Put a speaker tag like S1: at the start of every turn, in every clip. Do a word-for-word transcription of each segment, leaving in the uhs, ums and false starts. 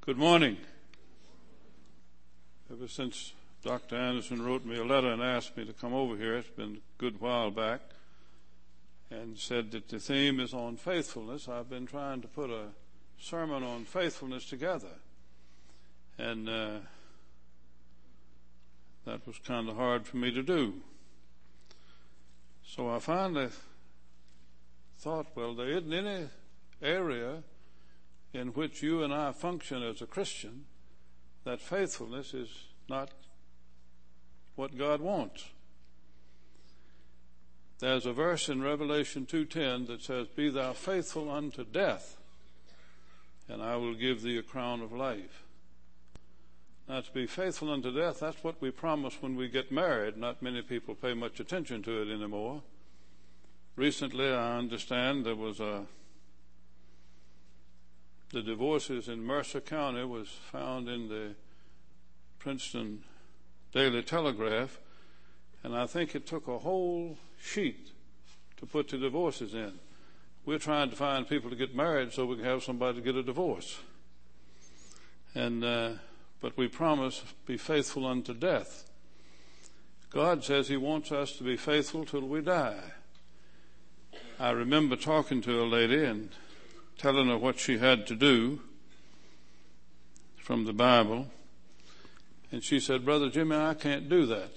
S1: Good morning. Ever since Doctor Anderson wrote me a letter and asked me to come over here, it's been a good while back, and said that the theme is on faithfulness. I've been trying to put a sermon on faithfulness together, and uh, that was kind of hard for me to do. So I finally thought, well, there isn't any area in which you and I function as a Christian that faithfulness is not what God wants. There's a verse in Revelation two ten that says, "Be thou faithful unto death, and I will give thee a crown of life." Now, to be faithful unto death, that's what we promise when we get married. Not many people pay much attention to it anymore. Recently, I understand there was a the divorces in Mercer County was found in the Princeton Daily Telegraph, and I think it took a whole sheet to put the divorces in. We're trying to find people to get married so we can have somebody to get a divorce. And uh, but we promise be faithful unto death. God says He wants us to be faithful till we die. I remember talking to a lady and telling her what she had to do from the Bible, and she said, "Brother Jimmy, I can't do that."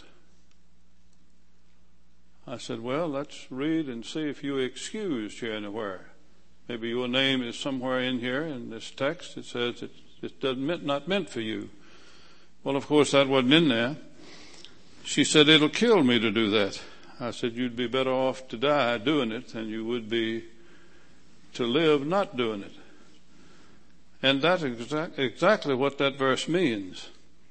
S1: I said, "Well, let's read and see if you're excused here anywhere. Maybe your name is somewhere in here in this text. It says it, it doesn't meant, not meant for you." Well, of course, that wasn't in there. She said, "It'll kill me to do that." I said, "You'd be better off to die doing it than you would be to live not doing it." And that's exact, exactly what that verse means.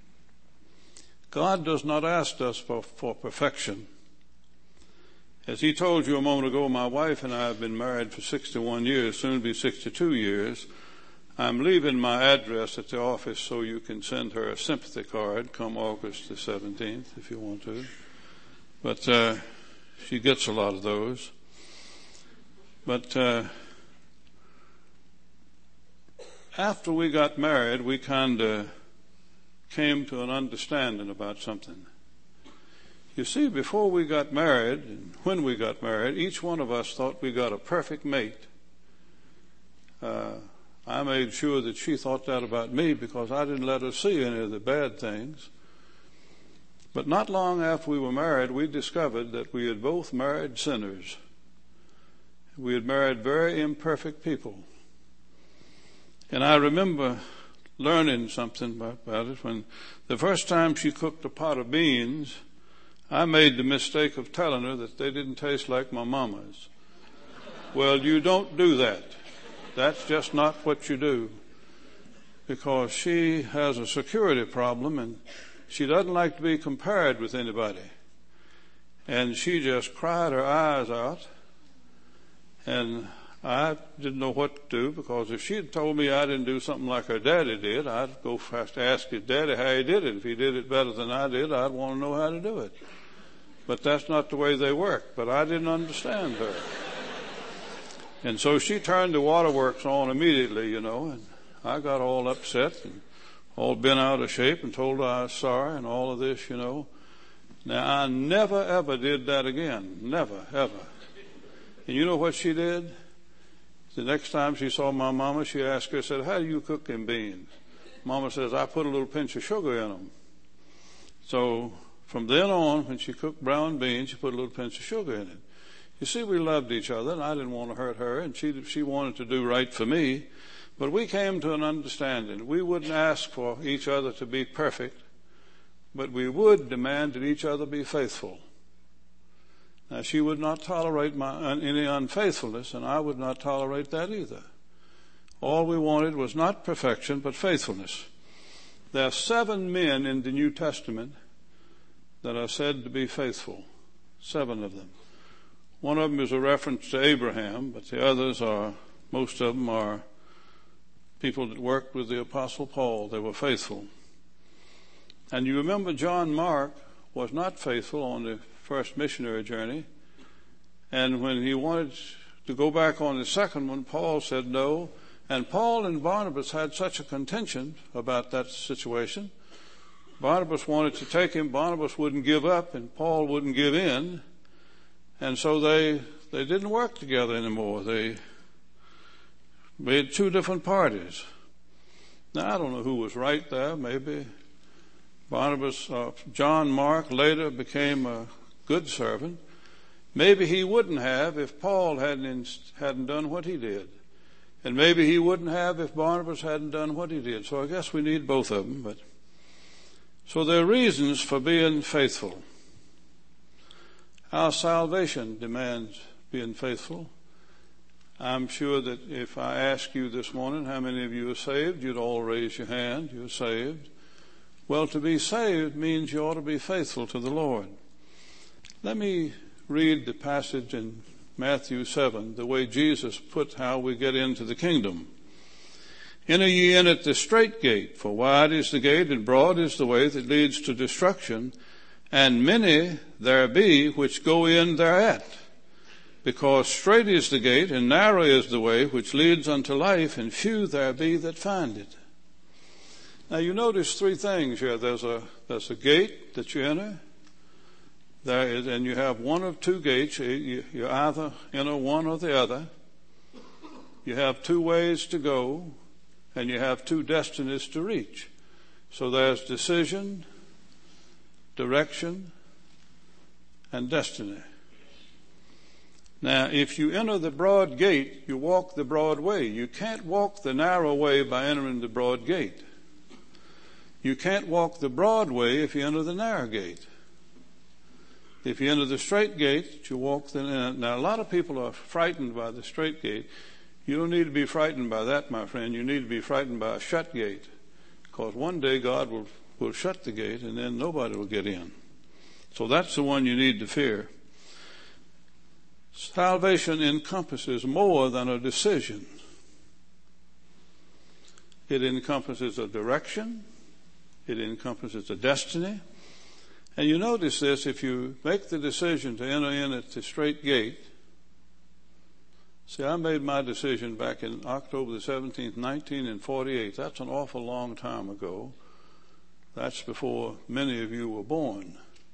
S1: God does not ask us for, for perfection. As He told you a moment ago, my wife and I have been married for sixty-one years, soon to be sixty-two years. I'm leaving my address at the office so you can send her a sympathy card come August the seventeenth if you want to. But uh, she gets a lot of those. But uh, after we got married, we kind of came to an understanding about something. You see, before we got married, and when we got married, each one of us thought we got a perfect mate. Uh, I made sure that she thought that about me because I didn't let her see any of the bad things. But not long after we were married, we discovered that we had both married sinners. We had married very imperfect people. And I remember learning something about it when the first time she cooked a pot of beans, I made the mistake of telling her that they didn't taste like my mama's. Well, you don't do that. That's just not what you do, because she has a security problem and she doesn't like to be compared with anybody. And she just cried her eyes out, and I didn't know what to do, because if she had told me I didn't do something like her daddy did, I'd go fast to ask his daddy how he did it. If he did it better than I did, I'd want to know how to do it. But that's not the way they work. But I didn't understand her. And so she turned the waterworks on immediately, you know, and I got all upset and all bent out of shape and told her I was sorry and all of this, you know. Now, I never, ever did that again. Never, ever. And you know what she did? The next time she saw my mama, she asked her, said, "How do you cook them beans?" Mama says, "I put a little pinch of sugar in them." So from then on, when she cooked brown beans, she put a little pinch of sugar in it. You see, we loved each other, and I didn't want to hurt her, and she she wanted to do right for me. But we came to an understanding. We wouldn't ask for each other to be perfect, but we would demand that each other be faithful. Now, she would not tolerate my, any unfaithfulness, and I would not tolerate that either. All we wanted was not perfection, but faithfulness. There are seven men in the New Testament that are said to be faithful. Seven of them. One of them is a reference to Abraham, but the others are, most of them are people that worked with the Apostle Paul. They were faithful. And you remember John Mark was not faithful on the first missionary journey. And when he wanted to go back on the second one, Paul said no. And Paul and Barnabas had such a contention about that situation. Barnabas wanted to take him. Barnabas wouldn't give up, and Paul wouldn't give in. And so they they didn't work together anymore. They made two different parties. Now, I don't know who was right there. Maybe Barnabas, uh, John Mark later became a good servant. Maybe he wouldn't have if Paul hadn't, hadn't done what he did. And maybe he wouldn't have if Barnabas hadn't done what he did. So I guess we need both of them. But so there are reasons for being faithful. Our salvation demands being faithful. I'm sure that if I ask you this morning how many of you are saved, you'd all raise your hand. You're saved. Well, to be saved means you ought to be faithful to the Lord. Let me read the passage in Matthew seven, the way Jesus put how we get into the kingdom. Enter ye in at the strait gate, for wide is the gate and broad is the way that leads to destruction, and many there be which go in thereat. Because strait is the gate and narrow is the way which leads unto life, and few there be that find it. Now you notice three things here. There's a there's a gate that you enter. There is, and you have one of two gates. You, you either enter one or the other. You have two ways to go, and you have two destinies to reach. So there's decision, direction, and destiny. Now, if you enter the broad gate, you walk the broad way. You can't walk the narrow way by entering the broad gate. You can't walk the broad way if you enter the narrow gate. If you enter the straight gate, you walk the... Now, a lot of people are frightened by the straight gate. You don't need to be frightened by that, my friend. You need to be frightened by a shut gate. Because one day God will, will shut the gate, and then nobody will get in. So that's the one you need to fear. Salvation encompasses more than a decision. It encompasses a direction. It encompasses a destiny. And you notice this, if you make the decision to enter in at the straight gate. See, I made my decision back in October the seventeenth, nineteen forty-eight. That's an awful long time ago. That's before many of you were born.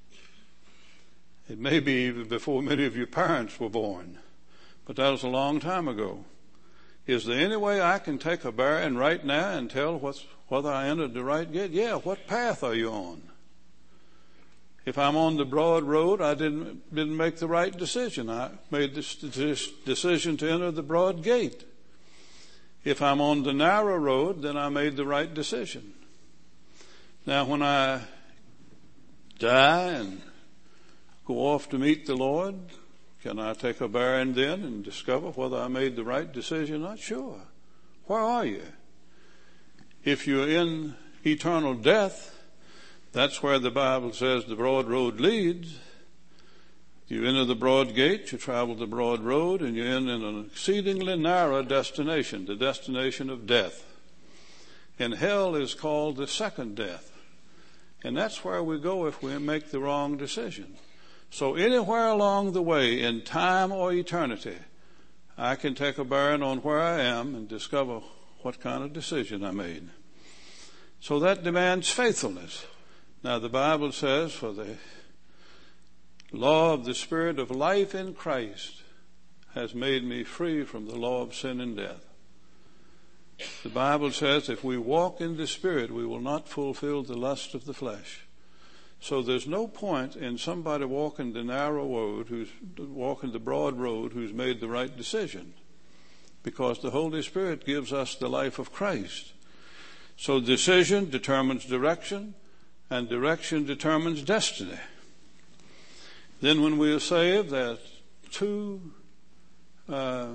S1: It may be even before many of your parents were born. But that was a long time ago. Is there any way I can take a bearing right now and tell what's, whether I entered the right gate? Yeah, what path are you on? If I'm on the broad road, I didn't, didn't make the right decision. I made this decision to enter the broad gate. If I'm on the narrow road, then I made the right decision. Now, when I die and go off to meet the Lord, can I take a bearing then and discover whether I made the right decision? Not sure. Where are you? If you're in eternal death, that's where the Bible says the broad road leads. You enter the broad gate, you travel the broad road, and you end in an exceedingly narrow destination, the destination of death. And hell is called the second death. And that's where we go if we make the wrong decision. So anywhere along the way, in time or eternity, I can take a bearing on where I am and discover what kind of decision I made. So that demands faithfulness. Now the Bible says, for the law of the Spirit of life in Christ has made me free from the law of sin and death. The Bible says if we walk in the Spirit, we will not fulfill the lust of the flesh. So there's no point in somebody walking the narrow road, who's walking the broad road, who's made the right decision. Because the Holy Spirit gives us the life of Christ. So decision determines direction, and direction determines destiny. Then when we are saved, there's two uh,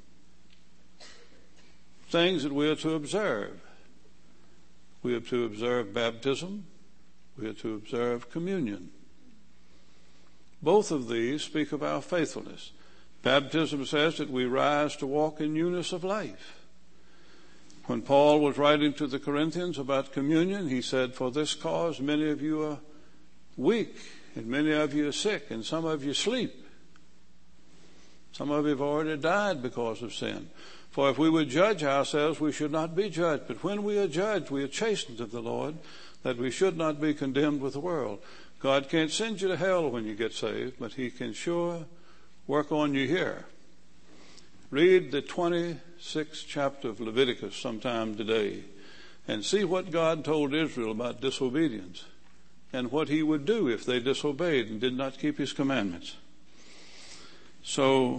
S1: things that we are to observe. We are to observe baptism. We are to observe communion. Both of these speak of our faithfulness. Baptism says that we rise to walk in newness of life. When Paul was writing to the Corinthians about communion, he said, for this cause many of you are weak, and many of you are sick, and some of you sleep. Some of you have already died because of sin. For if we would judge ourselves, we should not be judged. But when we are judged, we are chastened of the Lord, that we should not be condemned with the world. God can't send you to hell when you get saved, but he can sure work on you here. Read the twenty-sixth chapter of Leviticus sometime today and see what God told Israel about disobedience and what he would do if they disobeyed and did not keep his commandments. So,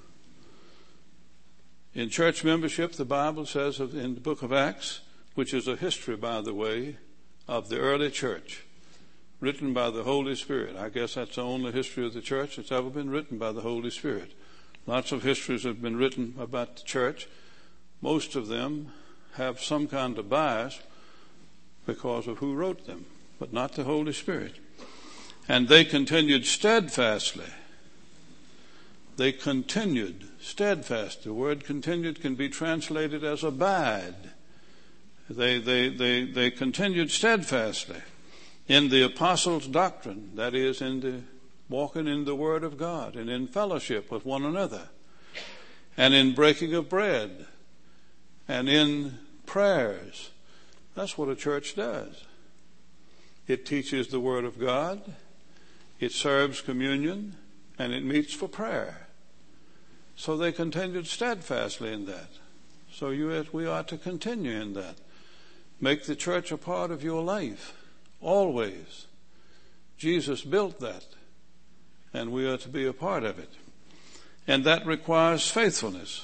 S1: in church membership, the Bible says in the book of Acts, which is a history, by the way, of the early church, written by the Holy Spirit. I guess that's the only history of the church that's ever been written by the Holy Spirit. Lots of histories have been written about the church. Most of them have some kind of bias because of who wrote them, but not the Holy Spirit. And they continued steadfastly. They continued steadfast. The word continued can be translated as abide. They, they, they, they continued steadfastly in the apostles' doctrine, that is, in the walking in the Word of God and in fellowship with one another and in breaking of bread and in prayers. That's what a church does. It teaches the Word of God, it serves communion, and it meets for prayer. So they continued steadfastly in that. So you, we ought to continue in that. Make the church a part of your life, always. Jesus built that, and we are to be a part of it. And that requires faithfulness.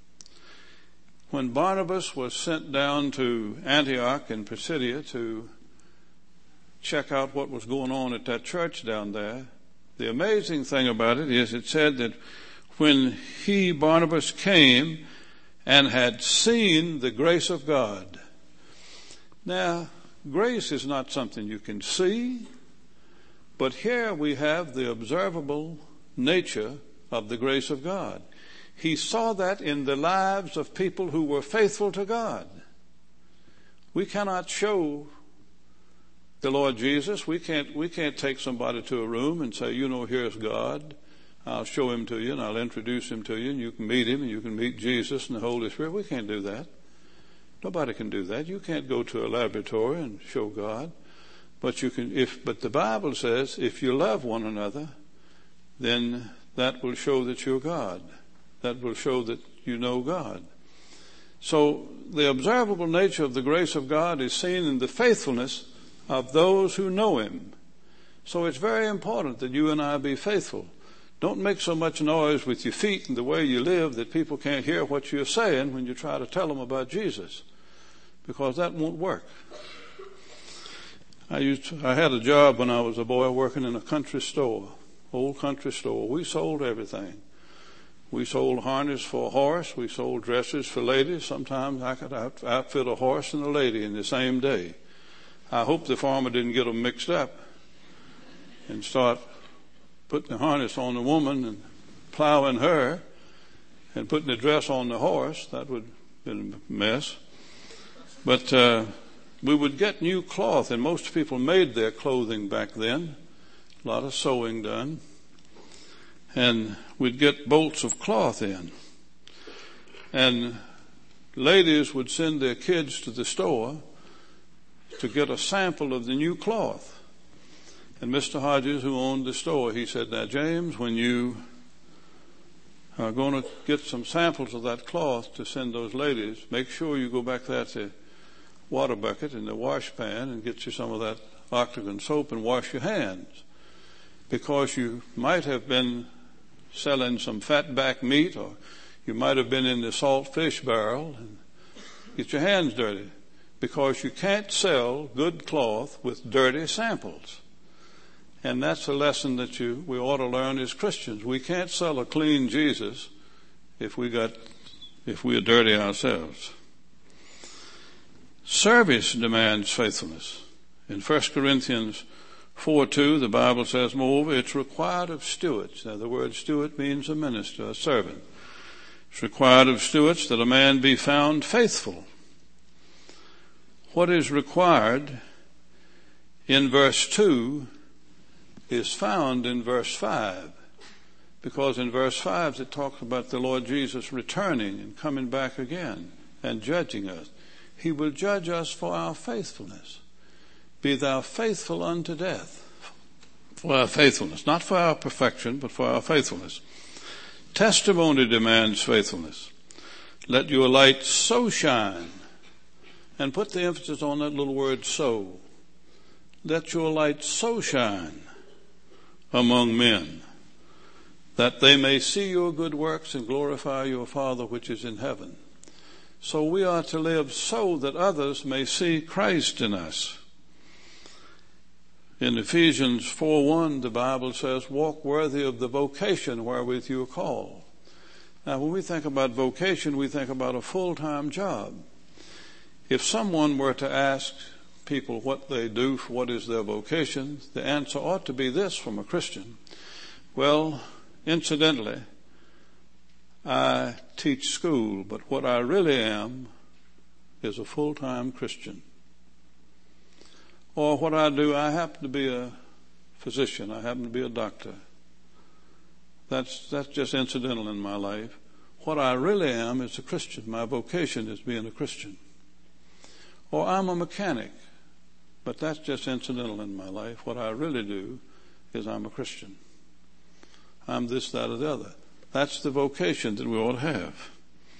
S1: When Barnabas was sent down to Antioch in Pisidia to check out what was going on at that church down there, the amazing thing about it is it said that when he, Barnabas, came and had seen the grace of God. Now, grace is not something you can see, but here we have the observable nature of the grace of God. He saw that in the lives of people who were faithful to God. We cannot show the Lord Jesus. We can't, we can't take somebody to a room and say, you know, here's God. I'll show him to you and I'll introduce him to you and you can meet him and you can meet Jesus and the Holy Spirit. We can't do that. Nobody can do that. You can't go to a laboratory and show God. But you can, if, but the Bible says if you love one another, then that will show that you're God. That will show that you know God. So the observable nature of the grace of God is seen in the faithfulness of those who know him. So it's very important that you and I be faithful. Don't make so much noise with your feet and the way you live that people can't hear what you're saying when you try to tell them about Jesus, because that won't work. I used to, I had a job when I was a boy working in a country store, old country store. We sold everything. We sold harness for a horse. We sold dresses for ladies. Sometimes I could outfit a horse and a lady in the same day. I hope the farmer didn't get them mixed up and start putting the harness on the woman and plowing her and putting the dress on the horse. That would have been a mess. But uh, we would get new cloth, and most people made their clothing back then. A lot of sewing done. And we'd get bolts of cloth in. And ladies would send their kids to the store to get a sample of the new cloth. And Mister Hodges, who owned the store, he said, now, James, when you are going to get some samples of that cloth to send those ladies, make sure you go back there to the water bucket and the wash pan and get you some of that octagon soap and wash your hands. Because you might have been selling some fatback meat, or you might have been in the salt fish barrel, and get your hands dirty. Because you can't sell good cloth with dirty samples. And that's a lesson that you we ought to learn as Christians. We can't sell a clean Jesus if we got if we are dirty ourselves. Service demands faithfulness. In First Corinthians four two, the Bible says, moreover, it's required of stewards. Now, the word steward means a minister, a servant. It's required of stewards that a man be found faithful. What is required in verse two is found in verse five. Because in verse five it talks about the Lord Jesus returning and coming back again and judging us. He will judge us for our faithfulness. Be thou faithful unto death. For our faithfulness. Not for our perfection, but for our faithfulness. Testimony demands faithfulness. Let your light so shine. And put the emphasis on that little word so. Let your light so shine among men, that they may see your good works and glorify your Father which is in heaven. So we are to live so that others may see Christ in us. In Ephesians four one, the Bible says, walk worthy of the vocation wherewith you are called. Now, when we think about vocation, we think about a full-time job. If someone were to ask people what they do, what is their vocation, the answer ought to be this from a Christian. Well, incidentally, I teach school, but what I really am is a full-time Christian. Or what I do, I happen to be a physician. I happen to be a doctor. That's, that's just incidental in my life. What I really am is a Christian. My vocation is being a Christian. Or I'm a mechanic, but that's just incidental in my life. What I really do is I'm a Christian. I'm this, that, or the other. That's the vocation that we ought to have.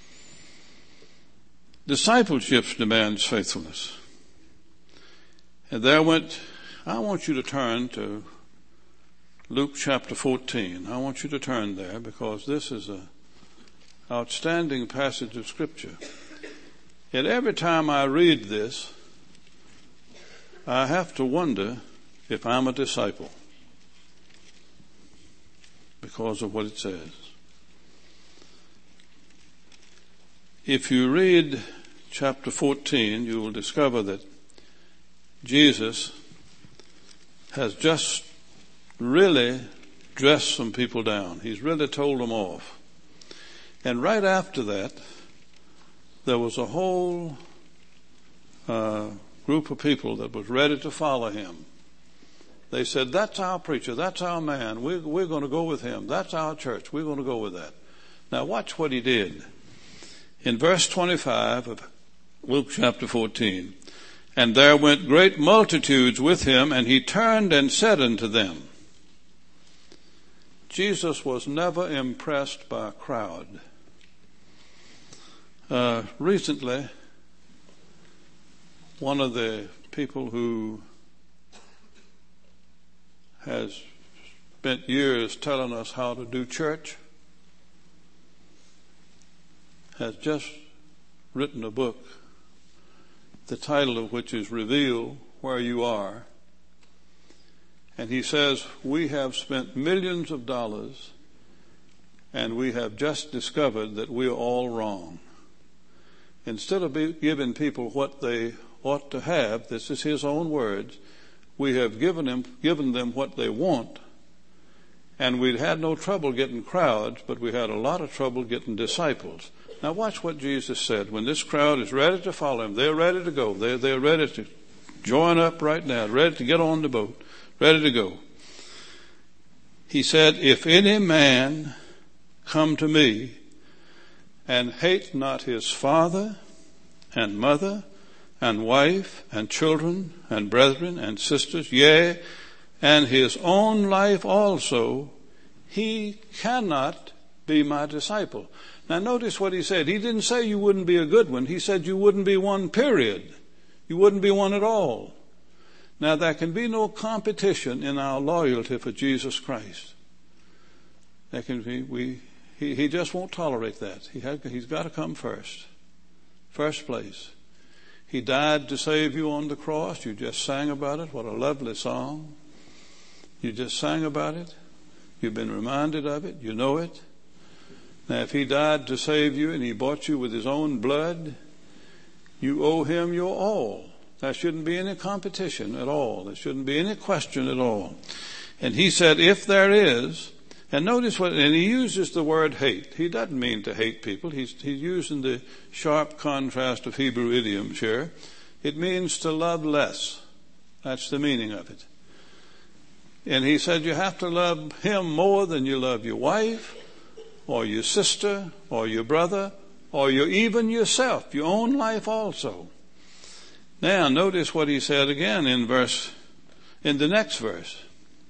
S1: Discipleship demands faithfulness. And there went, I want you to turn to Luke chapter fourteen. I want you to turn there because this is an outstanding passage of Scripture. And every time I read this, I have to wonder if I'm a disciple because of what it says. If you read chapter fourteen, you will discover that Jesus has just really dressed some people down. He's really told them off. And right after that, there was a whole uh, group of people that was ready to follow him. They said, that's our preacher, that's our man, we're, we're going to go with him, that's our church, we're going to go with that. Now watch what he did. In verse twenty-five of Luke chapter fourteen, and there went great multitudes with him, and he turned and said unto them. Jesus was never impressed by a crowd. Uh, recently, one of the people who has spent years telling us how to do church has just written a book, the title of which is Reveal Where You Are. And he says, we have spent millions of dollars and we have just discovered that we are all wrong. Instead of be, giving people what they ought to have, this is his own words, we have given them, given them what they want. And we'd had no trouble getting crowds, but we had a lot of trouble getting disciples. Now watch what Jesus said. When this crowd is ready to follow him, they're ready to go. They're, they're ready to join up right now, ready to get on the boat, ready to go. He said, if any man come to me and hate not his father and mother and wife and children and brethren and sisters, yea, and his own life also, he cannot be my disciple. Now notice what he said. He didn't say you wouldn't be a good one. He said you wouldn't be one, period. You wouldn't be one at all. Now there can be no competition in our loyalty for Jesus Christ. There can be, we, he, he just won't tolerate that. He had, he's got to come first. First place. He died to save you on the cross. You just sang about it. What a lovely song. You just sang about it. You've been reminded of it. You know it. Now, if he died to save you and he bought you with his own blood, you owe him your all. There shouldn't be any competition at all. There shouldn't be any question at all. And he said, if there is, and notice what, and he uses the word hate. He doesn't mean to hate people. He's, he's using the sharp contrast of Hebrew idioms here. It means to love less. That's the meaning of it. And he said you have to love him more than you love your wife or your sister or your brother or your, even yourself, your own life also. Now notice what he said again in verse, in the next verse.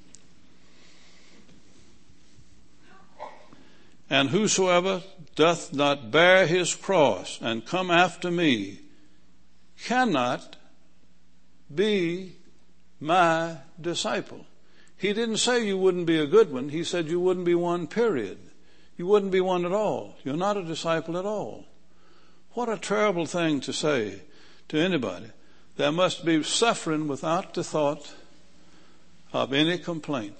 S1: And whosoever doth not bear his cross and come after me cannot be my disciple. He didn't say you wouldn't be a good one. He said you wouldn't be one, period. You wouldn't be one at all. You're not a disciple at all. What a terrible thing to say to anybody. There must be suffering without the thought of any complaint.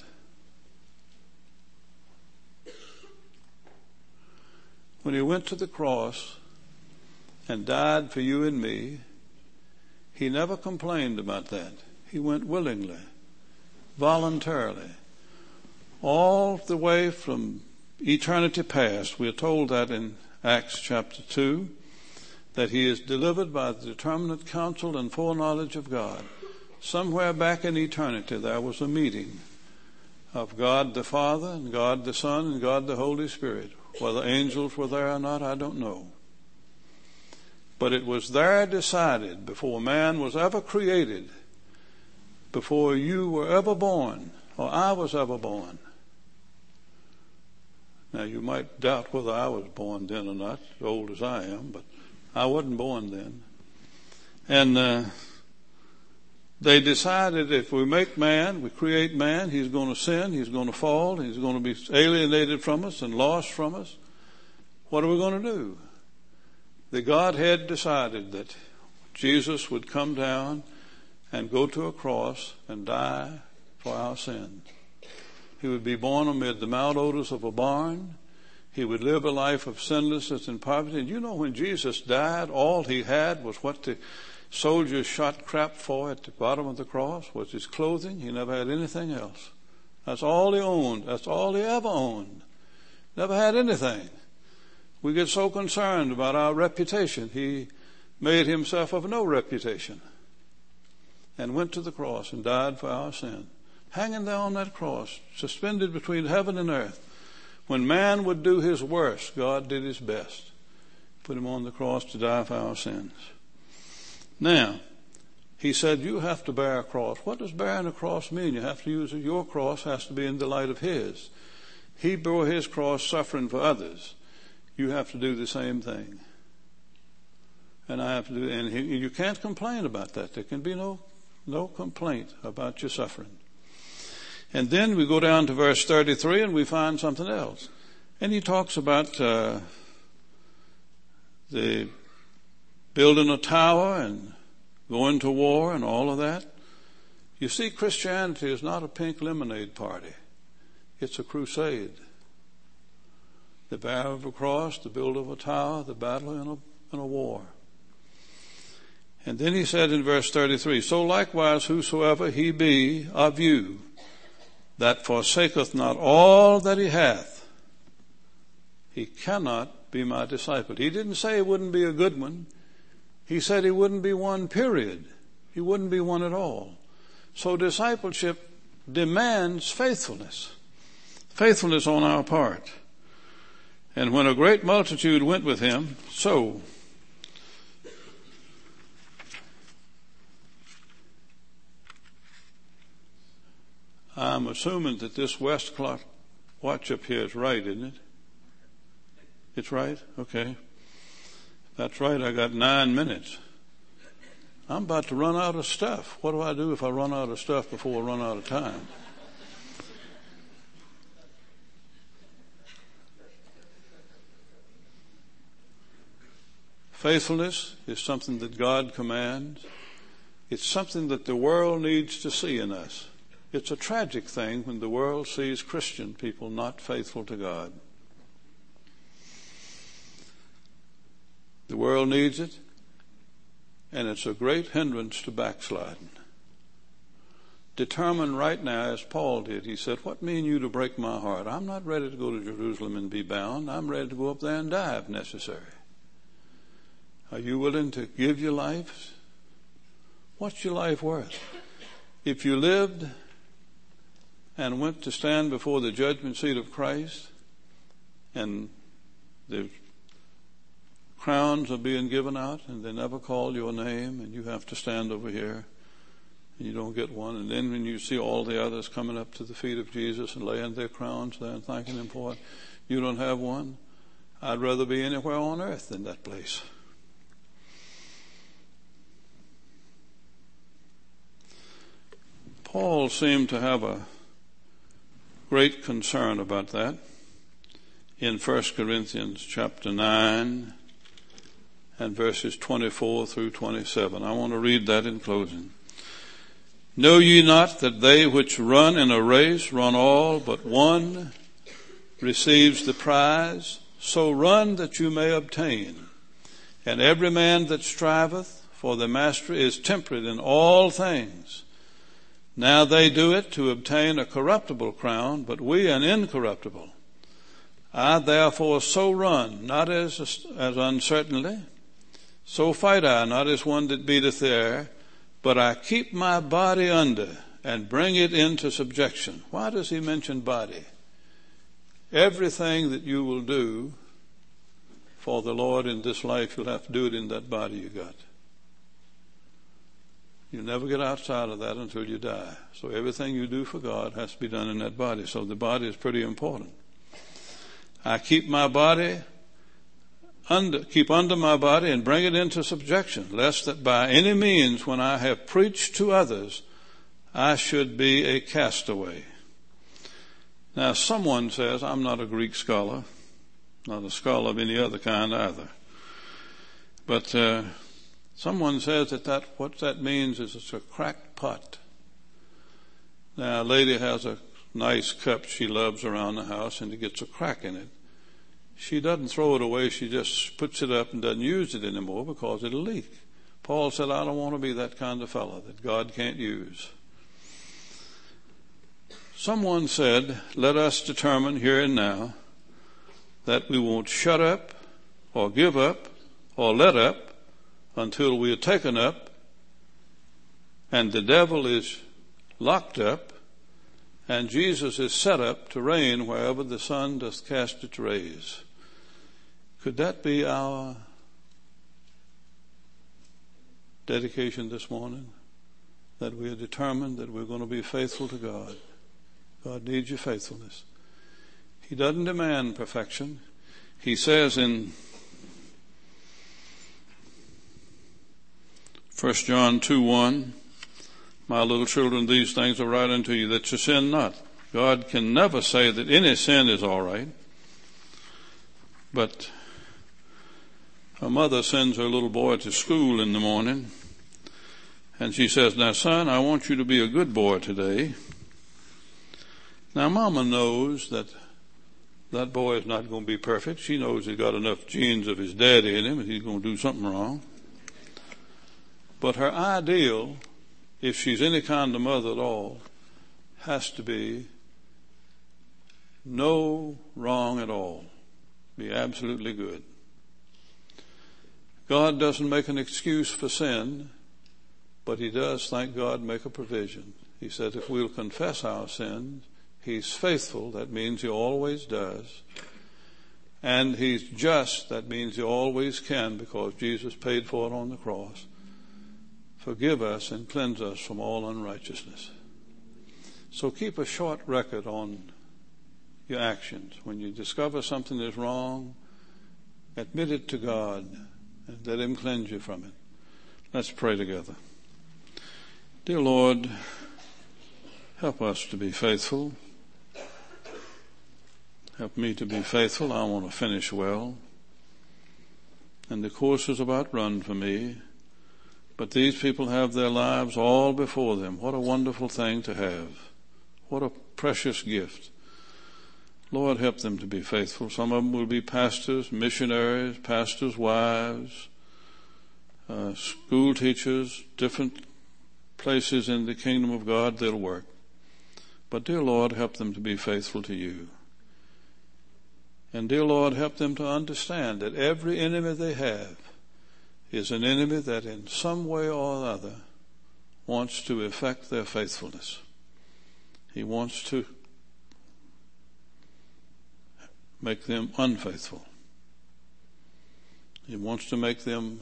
S1: When he went to the cross and died for you and me, he never complained about that. He went willingly, voluntarily, all the way from eternity past. We are told that in Acts chapter two, that he is delivered by the determinate counsel and foreknowledge of God. Somewhere back in eternity there was a meeting of God the Father and God the Son and God the Holy Spirit. Whether angels were there or not, I don't know. But it was there decided before man was ever created, before you were ever born, or I was ever born. Now you might doubt whether I was born then or not, as old as I am, but I wasn't born then. And uh, they decided if we make man, we create man, he's going to sin, he's going to fall, he's going to be alienated from us and lost from us. What are we going to do? The Godhead decided that Jesus would come down and go to a cross and die for our sins. He would be born amid the malodors of a barn. He would live a life of sinlessness and poverty. And you know, when Jesus died, all he had was what the soldiers shot crap for at the bottom of the cross, was his clothing. He never had anything else. That's all he owned. That's all he ever owned. Never had anything. We get so concerned about our reputation. He made himself of no reputation and went to the cross and died for our sin. Hanging there on that cross, suspended between heaven and earth. When man would do his worst, God did his best. Put him on the cross to die for our sins. Now, he said, you have to bear a cross. What does bearing a cross mean? You have to use it. Your cross has to be in the light of his. He bore his cross suffering for others. You have to do the same thing. And I have to do, and he, you can't complain about that. There can be no, no complaint about your suffering. And then we go down to verse thirty-three and we find something else. And he talks about uh, the building a tower and going to war and all of that. You see, Christianity is not a pink lemonade party. It's a crusade. The bearer of a cross, the build of a tower, the battle in a, in a war. And then he said in verse thirty-three, so likewise whosoever he be of you, that forsaketh not all that he hath, he cannot be my disciple. He didn't say he wouldn't be a good one. He said he wouldn't be one, period. He wouldn't be one at all. So discipleship demands faithfulness. Faithfulness on our part. And when a great multitude went with him, so I'm assuming that this west clock watch up here is right, isn't it? It's right? Okay. That's right. I got nine minutes. I'm about to run out of stuff. What do I do if I run out of stuff before I run out of time? Faithfulness is something that God commands. It's something that the world needs to see in us. It's a tragic thing when the world sees Christian people not faithful to God. The world needs it, and it's a great hindrance to backsliding. Determine right now, as Paul did. He said, what mean you to break my heart? I'm not ready to go to Jerusalem and be bound. I'm ready to go up there and die if necessary. Are you willing to give your life? What's your life worth? If you lived and went to stand before the judgment seat of Christ, and the crowns are being given out, and they never call your name, and you have to stand over here, and you don't get one. And then when you see all the others coming up to the feet of Jesus and laying their crowns there and thanking him for it, you don't have one. I'd rather be anywhere on earth than that place. Paul seemed to have a great concern about that in First Corinthians chapter nine and verses twenty-four through twenty-seven. I want to read that in closing. Know ye not that they which run in a race run all, but one receives the prize? So run that you may obtain. And every man that striveth for the mastery is temperate in all things. Now they do it to obtain a corruptible crown, but we an incorruptible. I therefore so run, not as, as uncertainly, so fight I, not as one that beateth the air, but I keep my body under and bring it into subjection. Why does he mention body? Everything that you will do for the Lord in this life, you'll have to do it in that body you got. You never get outside of that until you die. So everything you do for God has to be done in that body. So the body is pretty important. I keep my body under, keep under my body and bring it into subjection, lest that by any means, when I have preached to others, I should be a castaway. Now, someone says, I'm not a Greek scholar, not a scholar of any other kind either. But uh, someone says that, that what that means is it's a cracked pot. Now, a lady has a nice cup she loves around the house, and it gets a crack in it. She doesn't throw it away. She just puts it up and doesn't use it anymore because it'll leak. Paul said, I don't want to be that kind of fellow that God can't use. Someone said, let us determine here and now that we won't shut up or give up or let up until we are taken up and the devil is locked up and Jesus is set up to reign wherever the sun doth cast its rays. Could that be our dedication this morning? That we are determined that we're going to be faithful to God. God needs your faithfulness. He doesn't demand perfection. He says in First John two one, my little children, these things I write unto you that you sin not. God can never say that any sin is all right. But a mother sends her little boy to school in the morning, and she says, now, son, I want you to be a good boy today. Now, Mama knows that that boy is not going to be perfect. She knows he's got enough genes of his daddy in him and he's going to do something wrong. But her ideal, if she's any kind of mother at all, has to be no wrong at all. Be absolutely good. God doesn't make an excuse for sin, but he does, thank God, make a provision. He said if we'll confess our sins, he's faithful, that means he always does. And he's just, that means he always can, because Jesus paid for it on the cross. Forgive us and cleanse us from all unrighteousness. So keep a short record on your actions. When you discover something is wrong, admit it to God and let him cleanse you from it. Let's pray together. Dear Lord, help us to be faithful. Help me to be faithful. I want to finish well. And the course is about run for me. But these people have their lives all before them. What a wonderful thing to have. What a precious gift. Lord, help them to be faithful. Some of them will be pastors, missionaries, pastors' wives, uh, school teachers, different places in the kingdom of God they'll work. But dear Lord, help them to be faithful to you. And dear Lord, help them to understand that every enemy they have is an enemy that in some way or other wants to affect their faithfulness. He wants to make them unfaithful. He wants to make them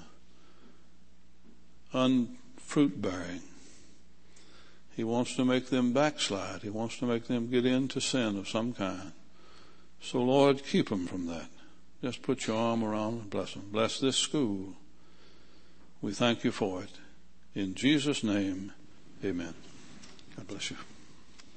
S1: unfruit-bearing. He wants to make them backslide. He wants to make them get into sin of some kind. So, Lord, keep them from that. Just put your arm around them and bless them. Bless this school. We thank you for it. In Jesus' name, amen. God bless you.